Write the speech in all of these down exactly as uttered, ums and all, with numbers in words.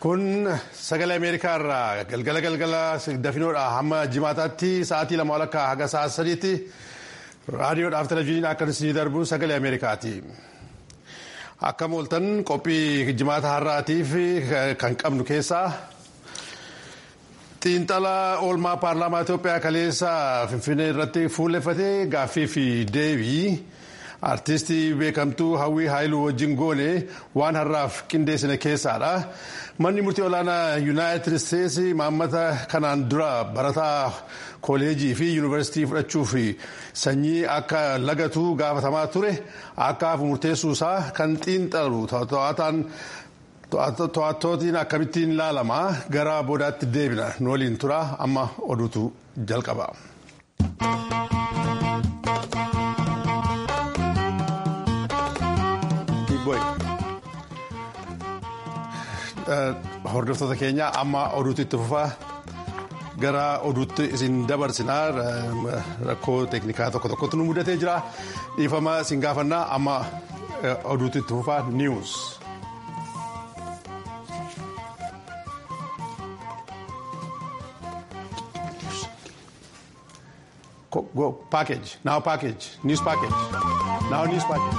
Kun sagalee Ameerikaa irraa galgala galgala dafinoodha hamma jimaataatti sa'aatii lama walakkaa haga sa'a sadiitti raadiyoodhaaf televezyiiniin akka isinii darbu sagalee Ameerikaati. Akka mooltan qophii jimaata har'aatiif kan qabnu keessaa xiinxala oolmaa paarlaamaa Itoophiyaa kaleessa Finfinnee irratti fuulleffatee gaaffii fi deebii artistii beekamtuu Hawwii Haayiluu wajjin goone waan har'aaf qindeessine keessaadha. Manni murtii olaanaa Yuunaayitid Isteetsi maammata kanaan dura barataa kooleejii fi yuunivarsiitii fudhachuuf sanyii akka lagatu gaafatamaa ture akka hafu murteessuusaa kan xiinxalu to'attootiin akkamittiin ilaalama gara boodaatti deebina nu waliin tura amma oduutu jalqaba. Hordoftoota keenya amma oduutti itti fufaa gara oduutti isin dabarsinaa rakkoo teeknikaa tokko tokkotti nu mudatee jira dhiifama isin gaafannaa amma oduutti itti fufaa niiwus. Go package now package news package now news package.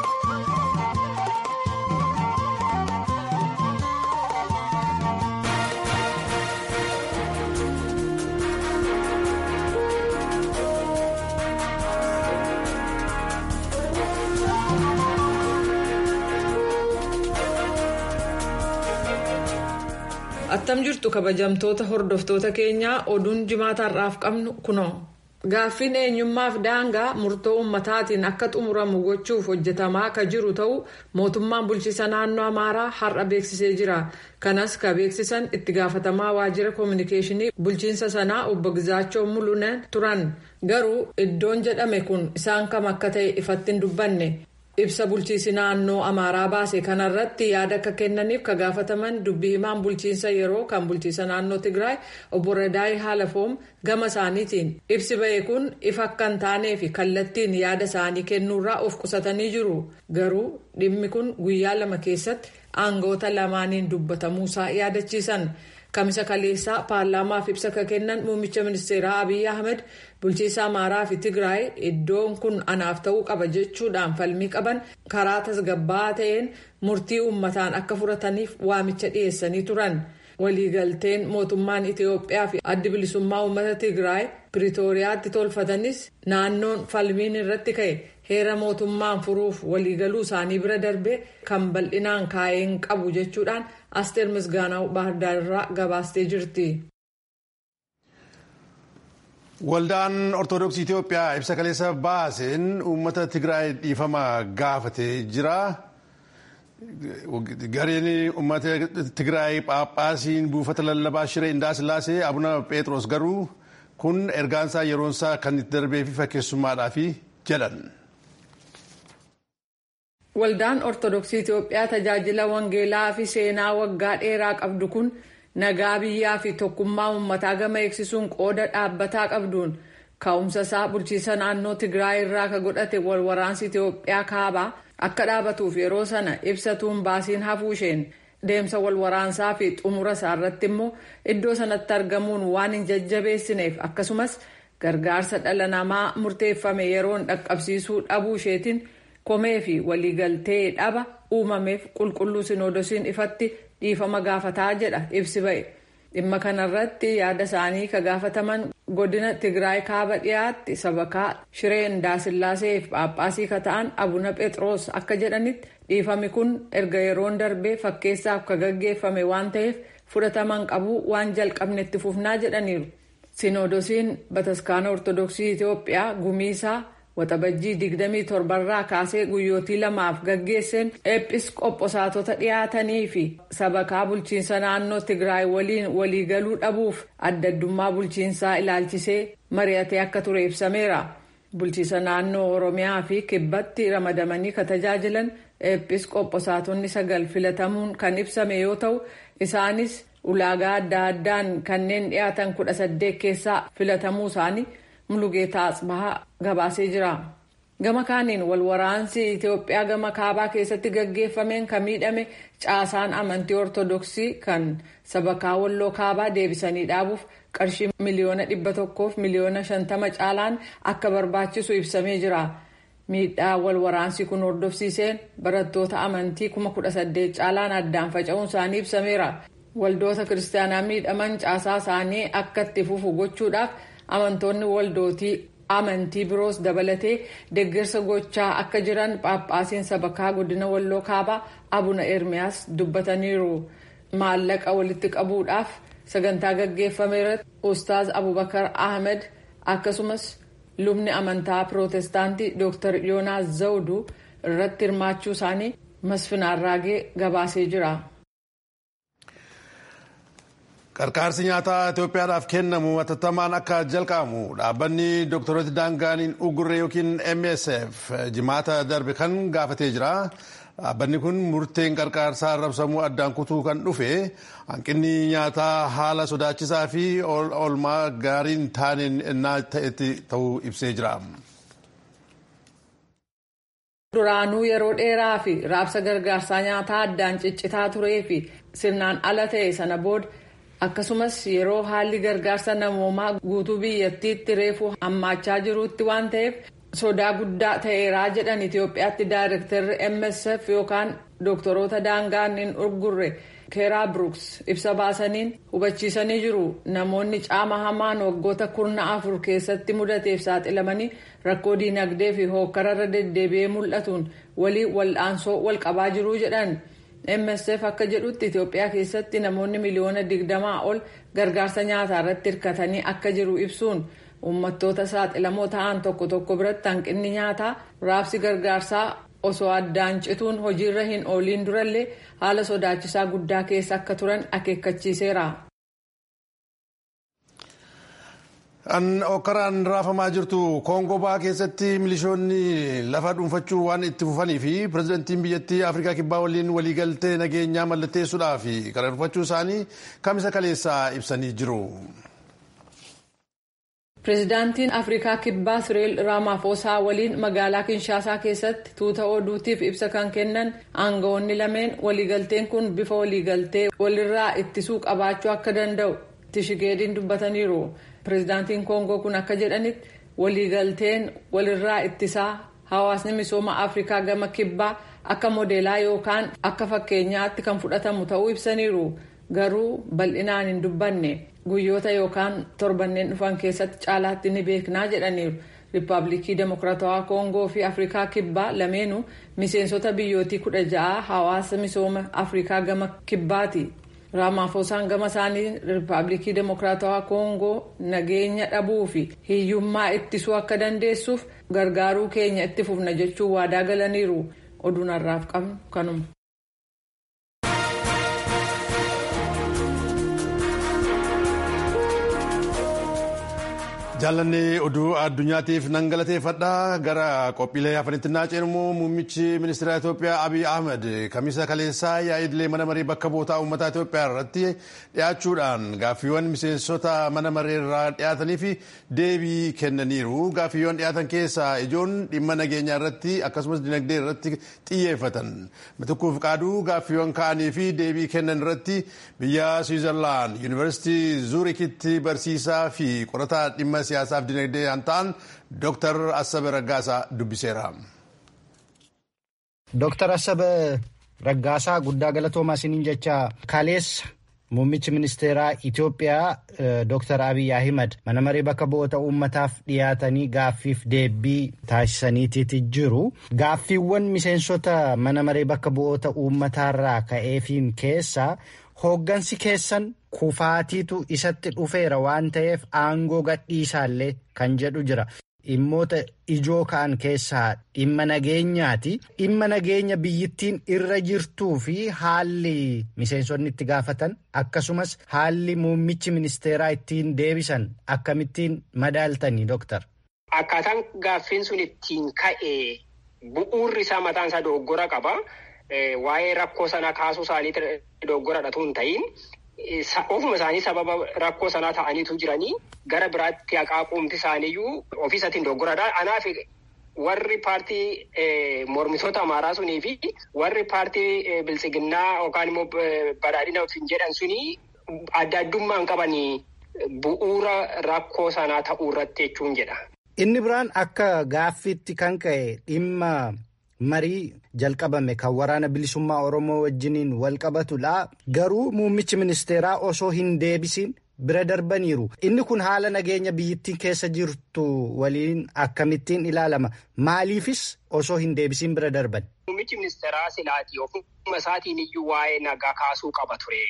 Attam jirtu kabajamtoota hordoftoota keenyaa oduun jimaata har'aaf qabnu kunoo. Gaaffiin eenyummaaf daangaa murtoo ummataatiin akka xumuramu gochuuf hojjetamaa akka jiru ta'u mootummaan bulchiisa naannoo Amaaraa har'a beeksisee jira. Kanas ka beeksisan itti gaafatamaa waajjira koominikeeshinii bulchiinsa sanaa obbo Gizaachoo Mulunen turan. Garuu iddoon jedhame kun isaan kam akka ta'e ifatti hin dubbanne. Ibsa bulchiisi naannoo Amaaraa baase kanarratti yaada akka kennaniif ka gaafataman dubbii himaan bulchiinsa yeroo kan bulchiisa naannoo Tigraay obbo Radaay Haalafoom gama isaaniitiin ibsi ba'e kun ifa akka hin taanee fi kallattiin yaada isaanii kennuurraa of qusatanii jiru. Garuu dhimmi kun guyyaa lama keessatti aangoota lamaaniin dubbatamuusaa yaadachiisan. Kamisa kaleessaa paarlaamaaf ibsa akka kennan muummicha ministeeraa Abiyyi Ahmed bulchiisa Amaaraa fi Tigraay iddoon kun anaaf ta'uu qaba jechuudhaan falmii qaban karaa tasgabbaa'aa ta'een murtii uummataan akka furataniif waamicha dhiyeessanii turan. Waliigalteen mootummaan Itoophiyaa fi addi bilisummaa uummata Tigraay Piriitooriyaatti tolfatanis naannoon falmiin irratti ka'e heera mootummaan furuuf waliigaluu isaanii bira darbee kan bal'inaan kaa'een qabu jechuudhaan Asteer Misgaanaw Baahirdaar irraa gabaastee jirti. Waldaan Ortoodooksii Itoophiyaa ibsa kaleessa baaseen uummata Tigraay dhiifama gaafatee jira. Gareen uummata Tigraay Phaaphaasiin buufata lallabaa Shiree Indaasillaasee Abuna Pheexroos garuu kun ergaansaa yeroonsaa kan itti darbee fi fakkeessummaadhaaf jedhan. Waldaan Ortoodooksii Itoophiyaa tajaajila wangeelaa fi seenaa waggaa dheeraa qabdu kun nagaa biyyaa fi tokkummaa uummataa gama eegsisuun qooda dhaabbataa qabduun ka'umsa isaa bulchiisa naannoo Tigraay irraa ka godhate wal waraansi Itoophiyaa kaabaa akka dhaabatuuf yeroo sana ibsatuun baasiin hafuu isheen deemsa wal waraansaa fi xumura isaa irratti immoo iddoo sanatti argamuun waan hin jajjabeessineef akkasumas gargaarsa dhala namaa murteeffame yeroon dhaqqabsiisuu dhabuu isheetiin komee fi waliigaltee dhaba uumameef qulqulluu sinoodosiin ifatti dhiifama gaafataa jedha ibsi ba'e. Dhimma kanarratti yaada isaanii ka gaafataman godina Tigraay kaaba dhiyaatti sabakaa Shiree Indaasillaasee fi Phaaphaasii ka ta'an Abuna Pheexroos akka jedhanitti dhiifami kun erga yeroon darbee fakkeessaaf ka gaggeeffame waan ta'eef fudhataman qabu waan jalqabnetti fufnaa jedhaniiru. Sinoodosiin Bataskaana Ortoodooksii Itoophiyaa gumiisaa waxabajjii digdamii torbarraa kaasee guyyootii lamaaf gaggeesseen eepiskooposaatota dhiyaatanii fi sabakaa bulchiinsa naannoo Tigraay waliin waliigaluu dhabuuf adda addummaa bulchiinsaa ilaalchisee mari'atee akka ture ibsameera. Bulchiinsa naannoo Oromiyaa fi kibbatti ramadamanii ka tajaajilan eepiskooposaatonni sagal filatamuun kan ibsame yoo ta'u isaanis ulaagaa adda addaan kanneen dhiyaatan kudha saddeet keessaa filatamuu isaanii Mulugeetaa Asbahaa gabaasee jira. Gama kaaniin wal waraansi Itoophiyaa gama kaabaa keessatti gaggeeffameen kan miidhame caasaan amantii ortodoksii kan sabakaa walloo kaabaa deebisanii dhaabuuf qarshii miliyoona dhibba tokkoof miliyoona shantama caalaan akka barbaachisu ibsamee jira. Miidhaa wal waraansi kun hordofsiiseen barattoota amantii kuma kudha saddeet caalaan addaan faca'uun isaanii ibsameera. Waldoota kiristaanaa miidhaman caasaa isaanii akka itti fufu gochuudhaaf amantoonni waldootii amantii biroos dabalatee deeggarsa gochaa akka jiran Phaaphaasiin sabakaa godina walloo kaabaa Abuna Ermiyaas dubbataniiru. Maallaqa walitti qabuudhaaf sagantaa gaggeeffame irratti Ustaaz Abubakar Ahmed akkasumas lubni amantaa Pirootestaantii Dooktar Yoonaas Zawuduu irratti hirmaachuu isaanii Masfin Arraagee gabaasee jira. Qarqaarsi nyaataa Itoophiyaadhaaf kennamu hatattamaan akka jalqabamu dhaabbanni Doktoroota Daangaaniin Ugurree yookiin M S F jimaata darbe kan gaafatee jira. Dhaabbanni kun murteen qarqaarsaa arrabsamuu addaan kutuu kan dhufe hanqinni nyaataa haala sodaachisaa fi oolmaa gaariin taaneen innaa ta'etti ta'uu ibsee jira. Duraanuu yeroo dheeraa fi raabsa gargaarsaa nyaataa addaan ciccitaa turee fi sirnaan ala ta'e sana booda akkasumas yeroo haalli gargaarsa namoomaa guutuu biyyattiitti reefuu hammaachaa jirutti waan ta'eef sodaa guddaa ta'eeraa jedhan Itoophiyaatti daayirektarri M S F yookaan Doktoroota Daangaaniin Ugurree Keeraa Brooks ibsa baasaniin hubachiisanii jiru. Namoonni caama hamaan waggoota kurna afur keessatti mudateef saaxilamanii rakkoo diinagdee fi hookkararra deddeebi'ee mul'atuun walii wal'aansoo wal qabaa jiru jedhan. M S F akka jedhutti Itoophiyaa keessatti namoonni miliyoona digdamaa ol gargaarsa nyaataa irratti hirkatanii akka jiru ibsuun uummattoota saaxilamoo ta'an tokko tokko biratti hanqinni nyaataa raabsi gargaarsaa osoo addaan cituun hojiirra hin ooliin durallee haala sodaachisaa guddaa keessa akka turan akeekkachiiseera. An okkaraan raafamaa jirtu Koongoo Ba'aa keessatti milishoonni lafa dhuunfachuu waan itti fufanii fi pirezidantiin biyyattii Afrikaa Kibbaa waliin waliigaltee nageenyaa mallatteessuudhaa fi karoorfachuu isaanii kamisa kaleessaa ibsanii jiru. Pirezidaantiin Afrikaa Kibbaa Sireel Raamaafosaa waliin magaalaa Kinshaasaa keessatti tuuta oduutiif ibsa kan kennan aangawoonni lameen waliigalteen kun bifa waliigaltee walirraa ittisuu qabaachuu akka danda'u Tishigeediin dubbataniiru. Pirezidaantiin Koongoo kun akka jedhanitti waliigalteen walirraa ittisaa hawaasni misooma Afrikaa gama Kibbaa akka modeelaa yookaan akka fakkeenyaatti kan fudhatamu ta'uu ibsaniiru. Garuu bal'inaan hin dubbanne guyyoota yookaan torbanneen dhufan keessatti caalaatti ni beeknaa jedhaniiru. Riippaabilikii Demokiraatawaa Koongoo fi Afrikaa Kibbaa lameenuu miseensota biyyootii kudha ja'a hawaasa misooma Afrikaa gama Kibbaati. Raamaafosaan gama isaanii Riippaabilikii Demokiraatawaa Koongoo nageenya dhabuu fi hiyyummaa ittisuu akka dandeessuuf gargaaruu keenya itti fufna jechuun waadaa galaniiru. Oduun har'aaf qabnu kanuma. Jaallanni oduu addunyaatiif nan galateeffadha. Gara qophiilee hafanitti naannoo immoo muummichi ministeera Itoophiyaa Abiy Ahmed kamisa kaleessaa yaa'idilee mana maree bakka bu'oota uummataa Itoophiyaa irratti dhiyaachuudhaan gaaffiiwwan miseensota mana maree irraa dhiyaatanii fi deebii kennaniiru. Gaaffiiwwan dhiyaatan keessaa ijoon dhimma nageenyaa irratti akkasumas dinagdee irratti xiyyeeffatan. Matukuuf qaaduu gaaffiiwwan ka'anii fi deebii kennan irratti biyya Switzerland Yuunivarsiitii Zuurikitti barsiisaa fi qorataa dhimma siyaasaaf dinagdee kan ta'an Dooktar Assabe Raggaasaa dubbiseera. Dooktar Assabe Raggaasaa guddaa galatoomaa isiniin jecha kaleessa muummichi ministeeraa Itoophiyaa Dooktar Abiy Ahmed mana maree bakka bu'oota uummataaf dhiyaatanii gaaffiif deebii taasisaniiti jiru. Gaaffiiwwan miseensota mana maree bakka bu'oota uummataarraa ka'eefiin keessaa hooggansi keessan kufaatiitu isatti dhufeera waan ta'eef aangoo gadhiisaallee kan jedhu jira. Dhimmoota ijoo ka'an keessaa dhimma nageenyaati. Dhimma nageenya biyyittiin irra jirtuu fi haalli miseensonni itti gaafatan akkasumas haalli muummichi ministeeraa ittiin deebisan akkamittiin madaaltanii Dooktar? Akkaataan gaaffiin sun ittiin ka'e bu'uurri isaa mataan isaa dogoggora qaba. Waa'ee rakkoo sana kaasuu isaanii dogoggoradha tun ta'in ofuma isaanii sababa rakkoo sanaa ta'aniitu jiranii gara biraatti haqaaquumti isaaniiyyuu ofiisatiin dogoggoradha. Anaaf warri paartii mormitoota Amaaraa sunii fi warri paartii Biltsiginnaa yookaan immoo badhaadhina ofiin jedhan sunii adda addummaan qabanii bu'uura rakkoo sanaa ta'uu irratti jechuun jedha. Inni biraan akka gaaffiitti kan ka'e dhimma marii jalqabame kan waraana bilisummaa Oromoo wajjiniin wal qabatudha. Garuu muummichi ministeeraa osoo hin deebisin bira darbaniiru. Inni kun haala nageenya biyyittiin keessa jirtu waliin akkamittiin ilaalama? Maaliifis osoo hin deebisin bira darban? Muummichi ministeeraa silaatii ofuma isaatiin iyyuu waa'ee nagaa kaasuu qaba ture.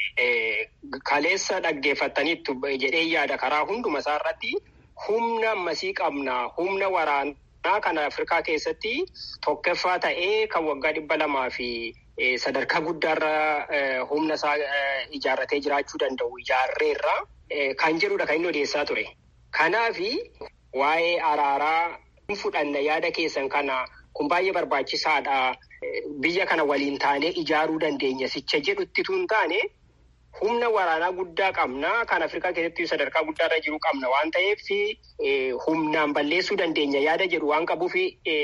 Kaleessa dhaggeeffataniittu jedhee yaada karaa hunduma isaa irratti humna ammasii qabna. Humna waraanaa kana Afrikaa keessatti tokkoffaa ta'ee kan waggaa dhibba lamaa fi sadarkaa guddaarra humna isaa ijaarratee jiraachuu danda'u ijaarreerra kan jedhudha kan inni odeessaa ture. Kanaafi waa'ee araaraa fudhanna yaada keessan kana kun baay'ee barbaachisaadha. Biyya kana waliin taanee ijaaruu dandeenya sicha jedhutti tun taane humna waraanaa guddaa qabna. Kan Afrikaa keessatti sadarkaa guddaarra jiru qabna waan ta'eef humnaan balleessuu dandeenya yaada jedhu waan qabuuf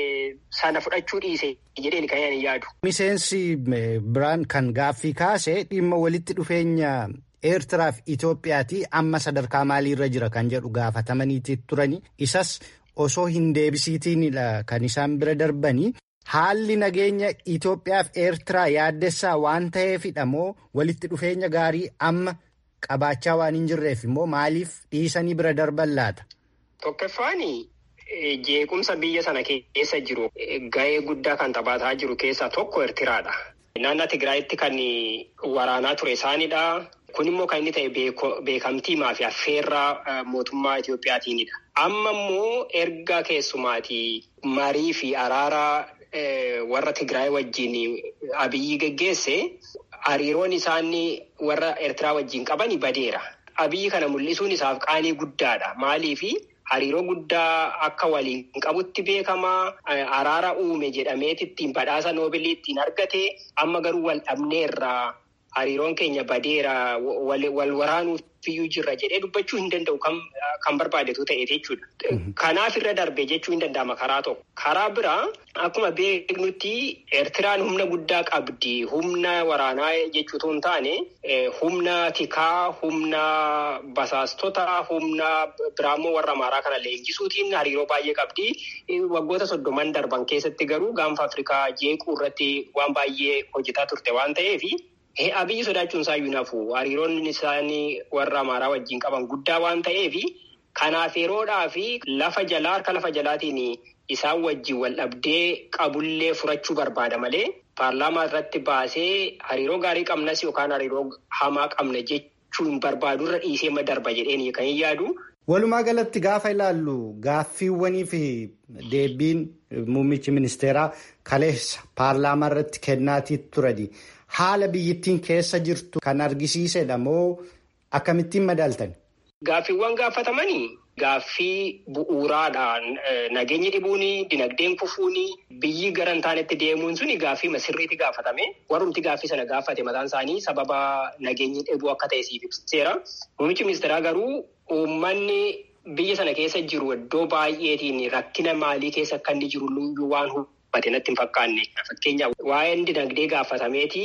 sana fudhachuu dhiise jedheen kan ani yaadu. Miseensi biraan kan gaaffii kaase dhimma walitti dhufeenya Eertiraa fi Itoophiyaati amma sadarkaa maaliirra jira kan jedhu gaafatamaniiti turani. Isas osoo hin deebisiitiinidha kan isaan bira darbanii. Haalli nageenya Itoophiyaa fi Eertiraa yaaddessaa waan ta'eefidha moo walitti dhufeenya gaarii amma qabaachaa waan hin jirreef immoo maaliif dhiisanii bira darban laata? Tokkoffaani jeequmsa biyya sana keessa jiru ga'ee guddaa kan taphataa jiru keessaa tokko Eertiraadha. Naannoo Tigraayitti kan waraanaa ture isaanidha. Kun immoo kan inni ta'e beekamtiimaa fi affeerraa mootummaa Itoophiyaatiinidha. Amma immoo erga keessumaatii marii fi araaraa warra Tigraay wajjin Abiyyi geggeesse hariiroon isaanii warra Eertiraa wajjin qabani badeera. Abiyyi kana mul'isuun isaaf qaanii guddaadha. Maaliifi hariiroo guddaa akka waliin qabutti beekamaa araara uume jedhameeti ittiin badhaasa noobilii ittiin argate amma garuu wal dhabneerraa hariiroon keenya badeera wal waraanuuf iyyuu jirra jedhee dubbachuu hin danda'u kan barbaadetu ta'eeti jechuudha. Kanaaf irra darbe jechuu hin danda'ama karaa tokko. Karaa biraa akkuma beeknutti Eertiraan humna guddaa qabdi. Humna waraanaa jechuutu hin taane humna tikaa, humna basaastota, humna biraammoo warra Amaaraa kana leenjisuutiin hariiroo baay'ee qabdi. Waggoota soddoman darban keessatti garuu gaanfa Afrikaa jeequu irratti waan baay'ee hojjetaa turte waan ta'eef Abiyyi sodaachuun isaayyuu nafu hariiroon isaanii warra Amaaraa wajjin qaban guddaa waan ta'eef kanaaf yeroodhaa fi lafa jalaa harka lafa jalaatiin isaan wajjin wal dhabdee qabullee furachuu barbaada malee paarlaamaa irratti baasee hariiroo gaarii qabnas yookaan hariiroo hamaa qabna jechuun barbaadu irra dhiisee darba jedheen kan yaadu. Walumaa galatti gaafa ilaallu gaaffiiwwanii fi deebiin muummichi ministeeraa kaleessa paarlaamaa irratti kennaatii turani. Haala biyyittiin keessa jirtu kan argisiisedha moo akkamittiin madaaltan? Gaaffiiwwan gaafatamanii gaaffii bu'uuraadha. Nageenyi dhibuuni, dinagdeen kufuuni, biyyi gara hin taanetti deemuun suni gaaffii sirriitti gaafatame. Warrumti gaaffii sana gaafate mataan isaanii sababa nageenyi dhibuu akka ta'e siif ibseera. Muummichi ministeeraa garuu uummanni biyya sana keessa jiru iddoo baay'eetiin rakkina maalii keessa akka inni jiru waan hubatee natti hin fakkaanne. Fakkeenyaaf waa'een dinagdee gaafatameeti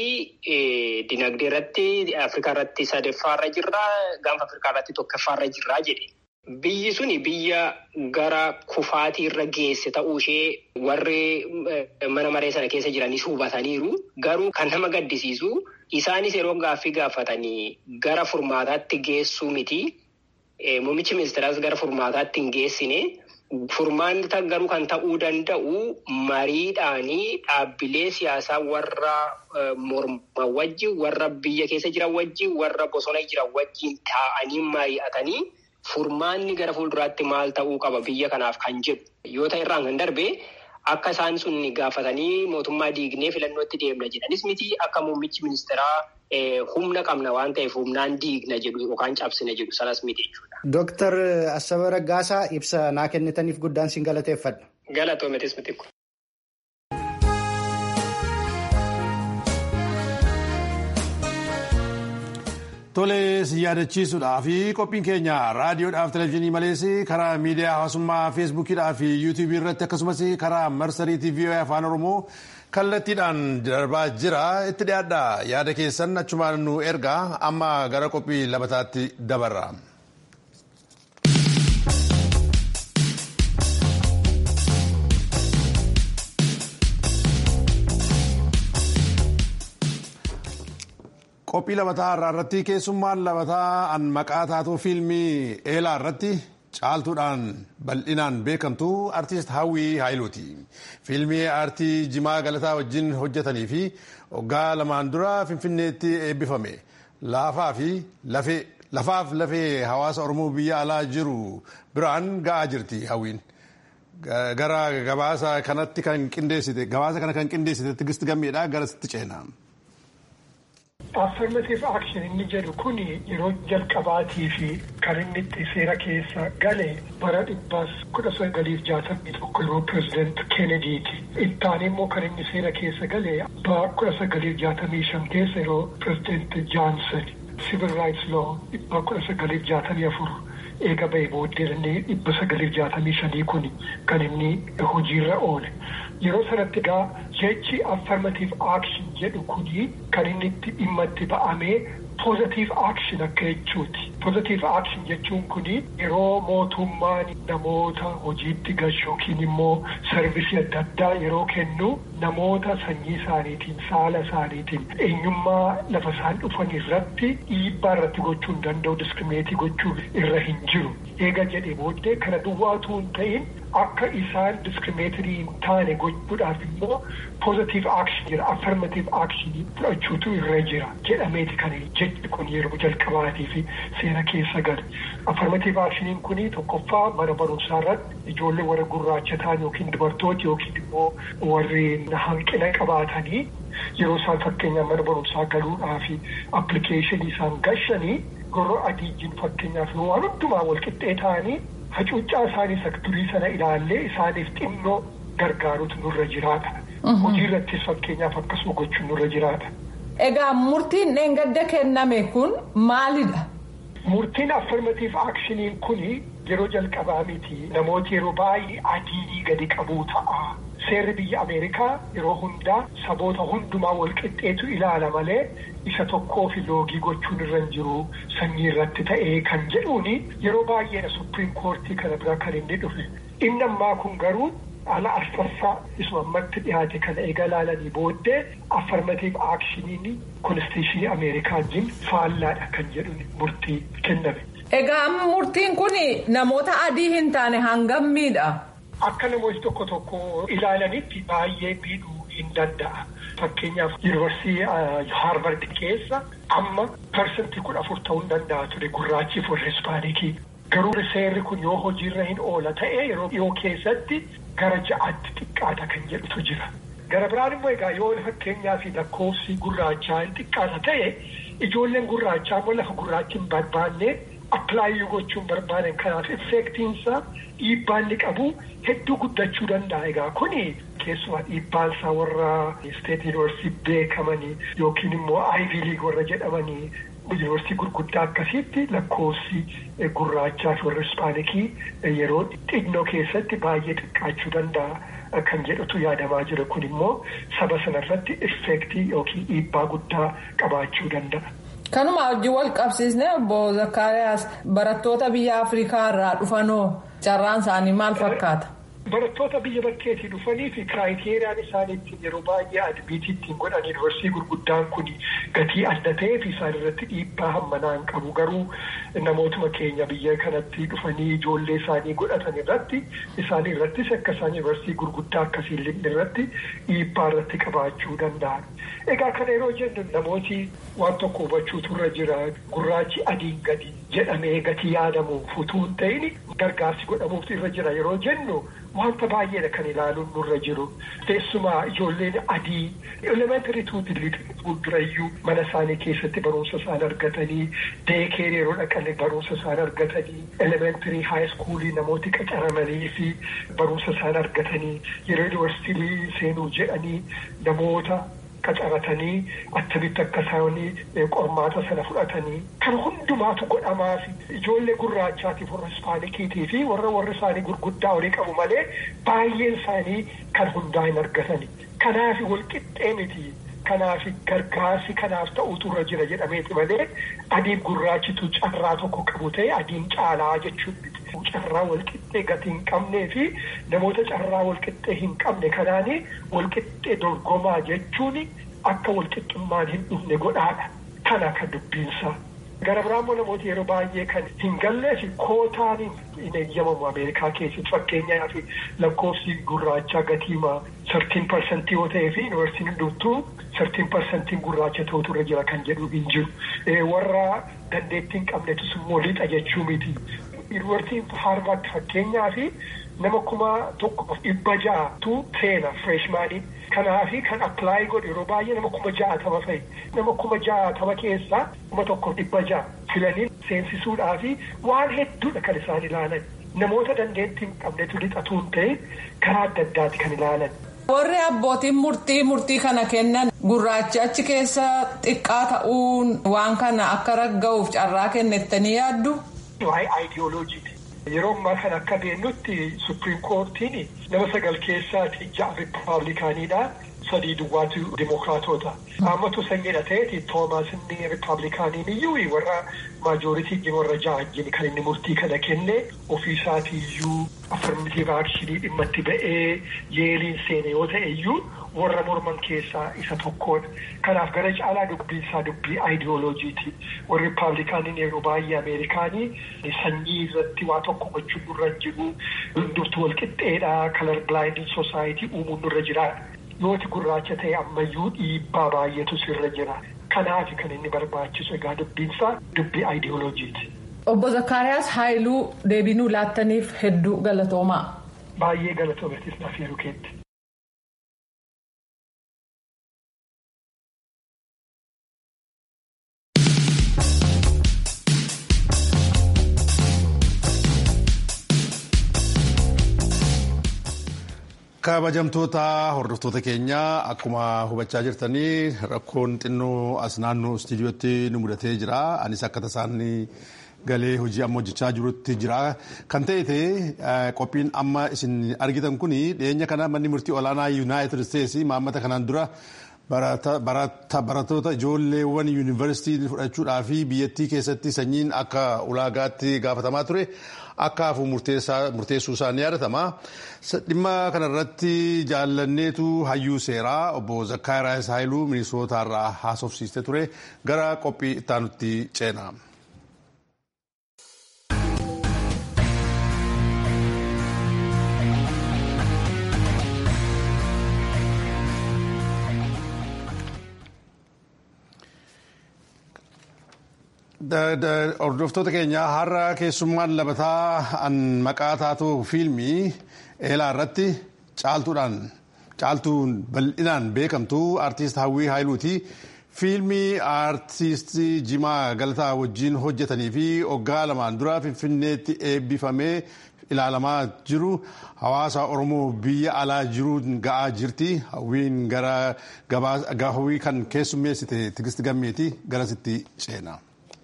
dinagdee irratti Afrikaa irratti sadaffaarra jirra, gaanfa Afrikaa irratti tokkoffaarra jirra jedhe. Biyyi suni biyya gara kufaatii irra geesse ta'uu ishee warri mana maree sana keessa jiranis hubataniiru. Garuu kan nama gaddisiisu isaanis yeroo gaaffii gaafatanii gara furmaataatti geessuu miti. Muummichi ministeeraas gara furmaataatti hin geessine. Furmaata garuu kan ta'uu danda'u mariidhaanii dhaabbilee siyaasaa warra morma wajjin, warra biyya keessa jiran wajjin, warra bosona jiran wajjin taa'anii mari'atanii furmaanni gara fuulduraatti maal ta'uu qaba biyya kanaaf kan jedhu yoo ta'e irraan kan darbe akka isaan sun gaafatanii mootummaa diignee filannootti deemna jedhanis miti akka muummichi ministeeraa humna qabna waan ta'eef humnaan diigna jedhu yookaan cabsina jedhu sanas miti jechuudha. Dooktar Asaffaa Raggaasaa ibsa naa kennitaniif guddaan siin galateeffadha. Galatoometis miti. Tole si yaadachiisuudhaa fi qophiin keenya raadiyoodhaaf televezyiinii malees karaa miidiyaa hawaasummaa feesbuukiidhaa fi yuutuubii irratti akkasumas karaa marsarii tiivii afaan oromoo kallattiidhaan darbaa jira. Itti dhiyaadha yaada keessan achumaan nu ergaa amma gara qophii labataatti dabarra. Qophii labataa irraa irratti keessummaan labataa an maqaa taatoo fiilmii eelaa irratti caaltuudhaan bal'inaan beekamtu artiist Hawwii Haayiluuti. Fiilmii aartii Jimaa Galataa wajjin hojjetanii fi waggaa lamaan dura Finfinneetti eebbifame. Lafaaf lafee hawaasa Oromoo biyya alaa jiru biraan ga'aa jirti Hawwiin. Gara gabaasa kanatti kan qindeessite gabaasa kana kan qindeessite Tigisti Gammeedha gara sitti ceena. Affirmative action inni jedhu kun yeroo jalqabaatii fi kan inni itti seera keessa gale bara dhibbaas kudha sagaliif jaatamii tokko yeroo pirezidaant Kennediiti. Ittaanii immoo kan inni seera keessa gale bara kudha sagaliif jaatamii shan keessa yeroo pirezidaant Johnson. Civil rights law dhibba kudha sagaliif jaatamii afur eega bahee booddee dhibba sagaliif jaatamii shanii kun kan inni hojiirra oole. Yeroo sanatti egaa jechi affirmative action jedhu kuni kan inni itti dhimma itti ba'amee positive action akka jechuuti. Positive action jechuun kuni yeroo mootummaan namoota hojiitti gashu yookiin immoo sarvisii adda addaa yeroo kennu namoota sanyii isaaniitiin saala isaaniitiin eenyummaa lafa isaan dhufan irratti dhiibbaa irratti gochuu hin danda'u diskirimeetii gochuu irra hin jiru. Eega jedhee booddee kana duwwaatu hin ta'in akka isaan diskirimeetirii hin taane gochuudhaaf immoo positive action jira affirmative action fudhachuutu irra jira jedhameeti kan jechi kun yeroo jalqabaatii fi seera keessa gale. Affirmative actioniin kun tokkoffaa mana barumsaa irratti ijoollee warra gurraacha ta'an yookiin dubartoota yookiin immoo warri hanqina qabaatanii yeroo isaan fakkeenyaaf mana barumsaa galuudhaa fi appilikeeshinii isaan gashanii gorra adiijjiin fakkeenyaaf waan hundumaa wal qixxee ta'anii hacuuccaa isaanii sektorii sana ilaallee isaaniif xinnoo gargaarutu nurra jiraadha. Hojii irrattis fakkeenyaaf akkasuma gochuun nurra jiraadha. Egaa murtiin dheengadda kenname kun maalidha? Murtiin affirmative actioniin kun yeroo jalqabaa miti namooti yeroo baay'ee adii gadi qabuu ta'a. Seerri biyya Ameerikaa yeroo hundaa saboota hundumaa wal qixxeetu ilaala malee isa tokkoo fi loogii gochuun irra hin jiru sanyii irratti ta'ee kan jedhuuni yeroo baay'ee Supreme Courtii kana bira kan inni dhufe. Inni ammaa kun garuu ala asxassaa isuma ammatti dhiyaate kana eega laalanii booddee affirmative actioniin konstitushinii Ameerikaatiin faallaadha kan jedhuun murtii kenname. Egaa murtiin kun namoota adii hin taane hangam miidha? Akka namooti tokko tokko ilaalanitti baay'ee miidhuu hin danda'a. Fakkeenyaaf yuunivarsiitii Haarvard keessa amma parsantii kudha afur ta'uu hin danda'a ture gurraachiif warra Ispaanikii. Garuu seerri kun yoo hojiirra hin oola ta'e yeroo dhiyoo keessatti gara ja'aatti xiqqaata kan jedhutu jira. Gara biraan immoo egaa yoo fakkeenyaaf lakkoofsi gurraachaa hin xiqqaata ta'e ijoolleen gurraachaa immoo lafa gurraachi hin barbaanne appilaayyuu gochuun barbaadan kanaaf effektiinsa dhiibbaan ni qabu hedduu guddachuu danda'a. Egaa kuni keessumaa dhiibbaan isaa warra isteet yuunivarsiitii beekamanii yookiin immoo Ivy League warra jedhamanii yuunivarsiitii gurguddaa akkasiitti lakkoofsi gurraachaa fi warra Ispaanikii yeroo xinnoo keessatti baay'ee xiqqaachuu danda'a kan jedhutu yaadamaa jira. Kun immoo saba sanarratti effektii yookiin dhiibbaa guddaa qabaachuu danda'a. Kanuma hojii wal qabsiisnee obbo Zakkaariyaas barattoota biyya Afrikaa irraa dhufanoo carraan isaanii maal fakkaata? Barattoota biyya bakkeetii dhufanii fi kiraayiiteeriyaan isaaniitti yeroo baay'ee admiitii ittiin godhan yuunivarsiitii gurguddaan kun gatii adda ta'ee fi isaan irratti dhiibbaa hammanaa hin qabu. Garuu namootuma keenya biyya kanatti dhufanii ijoollee isaanii godhatan irratti isaan irrattis akka isaan yuunivarsiitii gurguddaa akkasii irratti dhiibbaa irratti qabaachuu danda'an. Egaa kana yeroo jennu namooti waan tokko hubachuutu irra jira. Gurraachi adiin gadi jedhamee gatii yaadamu futuu hin ta'in gargaarsi godhamuutu irra jira yeroo jennu wanta baay'eedha kan ilaaluun nurra jiru. Teessumaa ijoolleen adii elementary tuuti fuuldurayyuu mana isaanii keessatti barumsa isaan argatanii deekeer yeroo dhaqan barumsa isaan argatanii elementary high schoolii namooti qacaramanii fi barumsa isaan argatanii yeroo yuunivarsiitii seenuu jedhanii namoota qacaratanii attamitti akka isaanii qormaata sana fudhatanii kan hundumaatu godhamaa fi ijoollee gurraachaatiif warra ispaanikiitii fi warra warri isaanii gurguddaa olii qabu malee baay'een isaanii kan hundaa hin argatani. Kanaaf walqixxee miti. Kanaaf gargaarsi kanaaf ta'utu irra jira jedhameeti malee adiin gurraachitu carraa tokko qabu ta'e adiin caalaa jechuun miti. Carraa walqixxee gatii hin qabnee fi namoota carraa walqixxee hin qabne kanaanii walqixxee dorgomaa jechuun akka walqixxummaan hin dhufne godhaadha. Kana kan dubbiinsaa. Gara biraammoo namoota yeroo baay'ee kan hin gallee fi kootaan hin eeyyamamu Ameerikaa keessatti fakkeenyaaf lakkoofsi gurraachaa gatiimaa sartiin parsantii yoo ta'ee fi yuunivarsiitiin hundumtuu sartiin parsantiin gurraacha ta'utu irra jira kan jedhu hin jiru. Warra dandeettii hin qabnetus immoo lixa jechuu miti. Yuunivarsiitiin Haarvaard fakkeenyaaf nama kuma tokkoof dhibba ja'atu seena fireeshmaanii. Kanaafi kan appilaayi godhe yeroo baay'ee nama kuma ja'atama fa'i. Nama kuma ja'atama keessaa kuma tokkoof dhibba ja'a filanii seensisuudhaa fi waan hedduudha kan isaan ilaalan. Namoota dandeettii hin qabnetu lixatu hin ta'e karaa adda addaati kan ilaalan. Warri abbootiin murtii murtii kana kennan gurraachi achi keessa xiqqaa ta'uun waan kana akka ragga'uuf carraa kennettanii yaaddu? Waa'ee aayidiyooloojiiti. Yeroo ammaa kan akka beennutti Supreme Courtiin nama sagal keessaati ja'a Rippaabilikaaniidha. Sadii duwwaatu Dimookiraatota. Ammatu sanyiidha ta'eeti Toomaas inni Rippaabilikaaniin iyyuu warra maajooritii warra ja'ajjiin kan inni murtii kana kenne ofiisaatii iyyuu affirmatiiv aakshinii dhimma itti ba'ee yeeliin seene yoo ta'e iyyuu warra morman keessaa isa tokkodha. Kanaaf gara caalaa dubbiinsaa dubbii aayidiyooloojiiti. Warri Rippaabilikaaniin yeroo baay'ee Ameerikaanii sanyii irratti waa tokko gochuun nurra jiru. Hundumtu walqixxeedha. Kalar Bilaayindiin Soosaayitii uumuun nurra jira. Yooti gurraacha ta'e ammayyuu dhiibbaa baay'eetu sirra jira. Kanaaf kan inni barbaachisu egaa dubbiinsaa dubbii aayidiyooloojiiti. Obbo Zakkaariyaas Haayiluu deebinuu laattaniif hedduu galatoomaa. Baay'ee galatoomeetis naaf yeroo keetti. Kabajamtoota hordoftoota keenyaa akkuma hubachaa jirtanii rakkoon xinnoo as naannoo istiidiyootti nu mudatee jira. Anis akka tasaan galee hojii amma hojjechaa jirutti jira. Kan ta'e qophiin amma isin argitan kun dhiyeenya kana manni murtii olaanaa Yuunaayitid Isteetsi maammata kanaan dura barattoota ijoolleewwan yuunivarsiitii fudhachuudhaa fi biyyattii keessatti sanyiin akka ulaagaatti gaafatamaa ture. Akka hafu murteessuu isaanii yaadatama. Dhimma kanarratti jaallanneetu hayyuu seeraa obbo Zakkaariyaas Haayiluu Minisootaarraa haasofsiistee ture. Gara qophii ittaanutti ceena. Hordoftoota keenya har'a keessummaan labataa an maqaa taatu fiilmii eelaa irratti caaltuudhaan caaltuun bal'inaan beekamtu aartist Hawwii Haayiluuti. Fiilmii aartist Jimaa Galataa wajjin hojjetanii fi waggaa lamaan dura Finfinneetti eebbifamee ilaalamaa jiru hawaasa Oromoo biyya alaa jiruun ga'aa jirti. Hawwiin gara Hawwii kan keessummeessite Tigist Gammeeti garasitti ceena.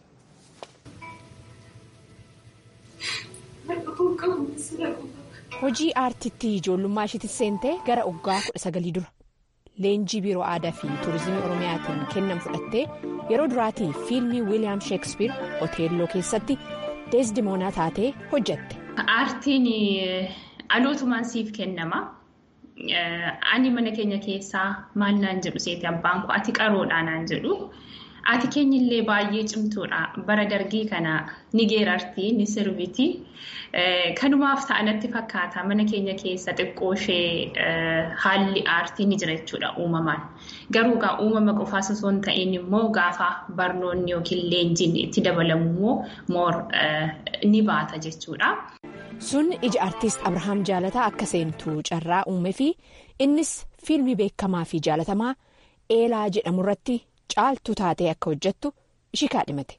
Hojii aartiitti ijoollummaa isheetti seentee gara waggaa kudha sagalii dura leenjii biiroo aadaa fi tuurizimii oromiyaatiin kennan fudhattee yeroo duraatii fiilmii wiiliyaam sheekspiir oteelloo keessatti deesdimoonaa taatee hojjette. Aartiin alootumaan siif kennama. Ani mana keenya keessaa maal naan jedhu seeti abbaan koo ati qaroodhaa naan jedhu. Ati keenyillee baay'ee cimtuudha. Bara dargii kana ni geerartii ni sirbitii. Kanumaaf ta'anatti fakkaata mana keenya keessa xiqqoo ishee haalli aartii ni jira jechuudha uumamaan. Garuu gaa uumama qofaas osoo hin ta'in immoo gaafa barnoonni yookiin leenjiin itti dabalamu immoo moor ni baata jechuudha. Sun ija aartist Abrahaam Jaalataa akka seentu carraa uume fi innis fiilmii beekamaa fi jaalatamaa eelaa jedhamu irratti caaltuu taatee akka hojjettu ishii kaadhimate.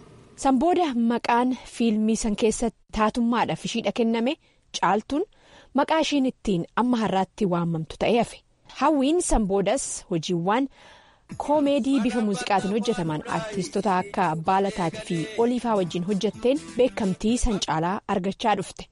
San booda maqaan fiilmii san keessa taatummaadhaaf ishiidha kenname caaltuun maqaa ishiin ittiin amma har'aatti waamamtu ta'ee hafe. Hawwiin sanboodas hojiiwwan koomeedii bifa muuziqaatiin hojjetaman artiistota akka Baalataatii fi Oliifaa wajjin hojjetteen beekamtii san caalaa argachaa dhufte.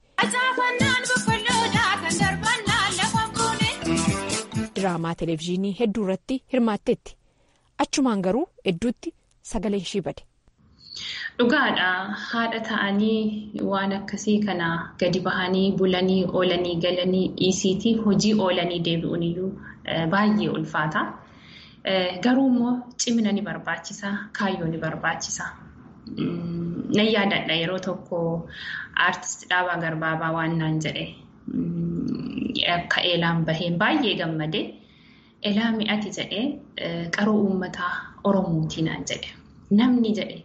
Diraamaa televezyiinii hedduu irratti hirmaatteetti. Achumaan garuu hedduutti sagaleen ishii bade. Dhugaadha. Haadha ta'anii waan akkasii kana gadi bahanii bulanii oolanii galanii dhiisiitii hojii oolanii deebi'uun iyyuu baay'ee ulfaata. Garuu immoo cimina ni barbaachisa, kaayyoo ni barbaachisa. Nan yaadadha yeroo tokko aartist Dhaabaa Garbaabaa waan naan jedhe akka eelaan baheen baay'ee gammade. Eelaa mi'ati jedhee qaroo uummataa Oromootii naan jedhe. Namni jedhe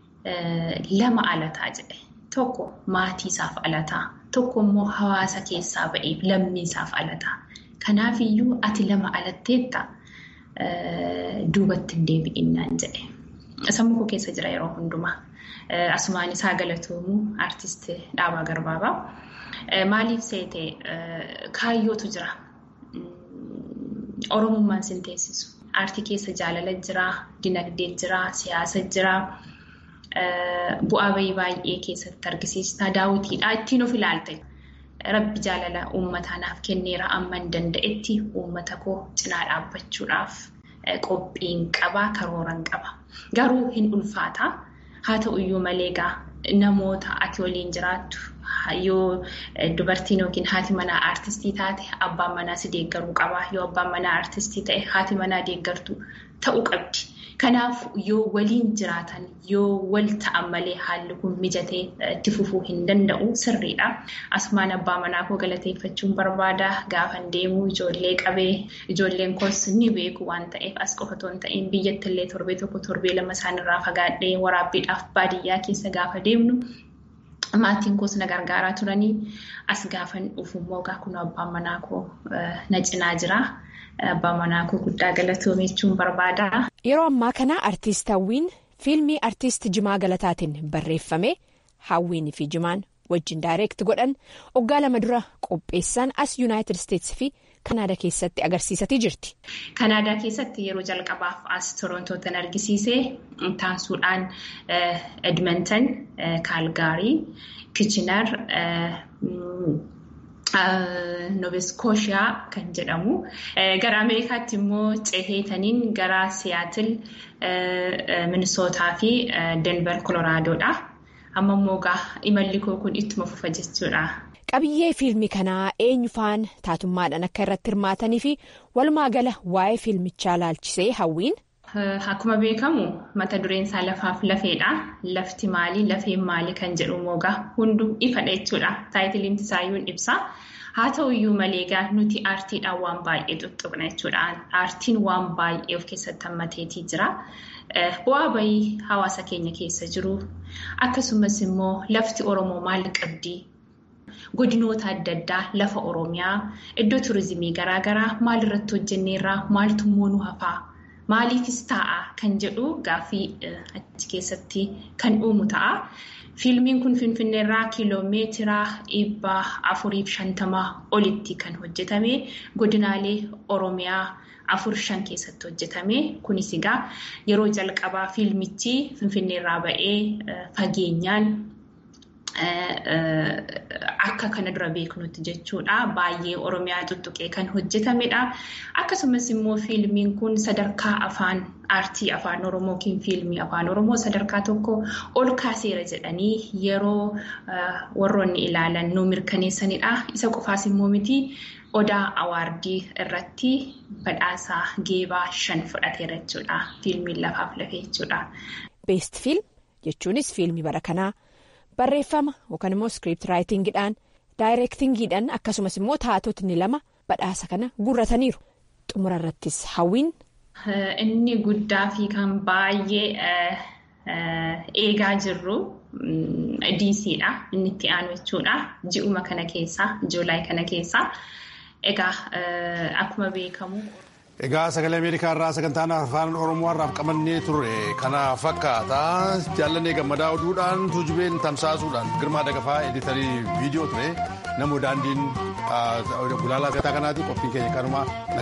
lama alataa jedhe. Tokko maatii isaaf alataa, tokko immoo hawaasa keessaa ba'eef lammii isaaf alataa. Kanaaf iyyuu ati lama alatteetta duubatti hin deebi'in naan jedhe. Sammuu koo keessa jira yeroo hundumaa. Asumaan isaa galatoomu aartist Dhaabaa Garbaabaa. Maaliif seete kaayyootu jira. Oromummaan sin teessisu. Aartii keessa jaalala jira, dinagdee jira, siyaasa jira. Bu'aa bahii baay'ee keessatti argisiista. Daawwitiidha. Ittiin of ilaalta. Rabbi jaalala uummataa naaf kenneera amman danda'etti uummata koo cinaa dhaabbachuudhaaf qophiin qaba, karooran qaba. Garuu hin ulfaata. Haa ta'u iyyuu malee egaa namoota ati waliin jiraattu yoo dubartiin yookiin haati manaa aartistii taate abbaan manaa si deeggaruu qaba. Yoo abbaan manaa aartistii ta'e haati manaa deeggartu ta'uu qabdi. Kanaaf yoo waliin jiraatan yoo wal ta'an malee haalli kun mijatee itti fufuu hin danda'u sirriidha. Asumaan abbaa manaa koo galateeffachuun barbaada. Gaafan deemuu ijoollee qabee ijoolleen koos ni beeku waan ta'eef as qofa otoo hin ta'in biyyattillee torbee tokko torbee lama isaanirraa fagaadhee waraabbiidhaaf baadiyyaa keessa gaafa deemnu maatiin koos na gargaaraa turanii as gaafan dhufummoo gaa kun abbaan manaa koo na cinaa jira. Abbaa manaa koo guddaa galatoomechuun barbaada. Yeroo ammaa kana artiist Hawwiin fiilmii artiist Jimaa Galataatiin barreeffame Hawwiin fi Jimaan wajjin daayireekt godhan waggaa lama dura qopheessan as Yuunaayitid Isteetsi fi Kanaadaa keessatti agarsiisatii jirti. Kanaadaa keessatti yeroo jalqabaaf as Torontootti argisiisee taansuudhaan Edmonton, Kaalgaarii, Kichinar, Nova Scotia kan jedhamu. Gara Ameerikaatti immoo ceheetaniin gara Siyaatil, Minisootaa fi Denver, Koloraadoodha. Amma immoo gaa imalli koo kun ittuma fufa jechuudha. Qabiyyee fiilmii kanaa eenyufaan taatummaadhaan akka irratti hirmaatanii fi walumaa gala waa'ee fiilmichaa laalchisee Hawwiin. Akkuma beekamu mata dureen isaa lafaaf lafeedha. Lafti maali, lafeen maali kan jedhu moogaa hunduu ifadha jechuudha. Taayitiliin isaayyuun ibsa. Haa ta'u iyyuu malee egaa nuti aartiidhaan waan baay'ee tuttuqna jechuudha. Aartiin waan baay'ee of keessatti hammateetii jira. Bu'aa bahii hawaasa keenya keessa jiru. Akkasumas immoo lafti Oromoo maal qabdi? Godinoota adda addaa lafa Oromiyaa iddoo turizimii garaagaraa maal irratti hojjenneerraa maaltu immoo nu hafaa? Maaliifis ta'a kan jedhu gaaffii achi keessatti kan uumu ta'a. Fiilmiin kun Finfinneerraa kiiloomeetira dhibba afurii fi shantamaa olitti kan hojjetame godinaalee Oromiyaa afur shan keessatti hojjetame. Kunis egaa yeroo jalqabaa fiilmichi Finfinneerraa ba'ee fageenyaan akka kana dura beeknutti jechuudha. Baay'ee Oromiyaa tuttuqee kan hojjetamedha. Akkasumas immoo fiilmiin kun sadarkaa afaan aartii afaan Oromoo yookiin fiilmii afaan Oromoo sadarkaa tokko ol kaaseera jedhanii yeroo warroonni ilaalan nu mirkaneessanidha. Isa qofaas immoo miti Odaa Awaardii irratti badhaasa geebaa shan fudhateera jechuudha. Fiilmiin lafaaf lafee jechuudha. Beest fiilm jechuunis fiilmii bara kanaa barreeffama yookaan immoo iskiriipti raayitingiidhaan daayireektingiidhaan akkasumas immoo taatotni lama badhaasa kana gurrataniiru. Xumura irrattis Hawwiin. Inni guddaa fi kan baay'ee eegaa jirru D Cdha. Inni itti aanu jechuudha. Ji'uma kana keessaa, Juulaay kana keessaa. Egaa akkuma beekamu. Egaa sagalee Ameerikaa irraa sagantaan afaan Oromoo irraaf qabannee turre kana fakkaata. Jaallannee gammadaa oduudhaan tuujubeen tamsaasuudhaan Girmaa Dagafaa editarii viidiyoo ture. namoo daandiin gulaalaa gataa kanaati qophiin keenya kanuma.